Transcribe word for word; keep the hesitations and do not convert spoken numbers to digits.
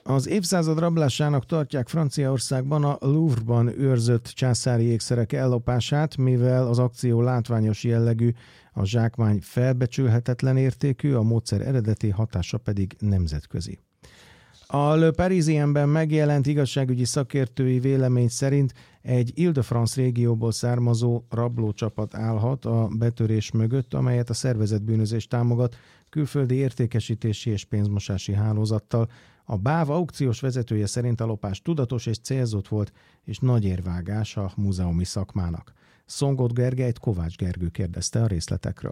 Az évszázad rablásának tartják Franciaországban a Louvre-ban őrzött császári ékszerek ellopását, mivel az akció látványos jellegű, a zsákmány felbecsülhetetlen értékű, a módszer eredeti hatása pedig nemzetközi. A Le Parisienben megjelent igazságügyi szakértői vélemény szerint egy Ile-de-France régióból származó rablócsapat állhat a betörés mögött, amelyet a szervezett bűnözés támogat külföldi értékesítési és pénzmosási hálózattal. A BÁV aukciós vezetője szerint a lopás tudatos és célzott volt, és nagy érvágás a múzeumi szakmának. Szongott Gergelyt Kovács Gergő kérdezte a részletekről.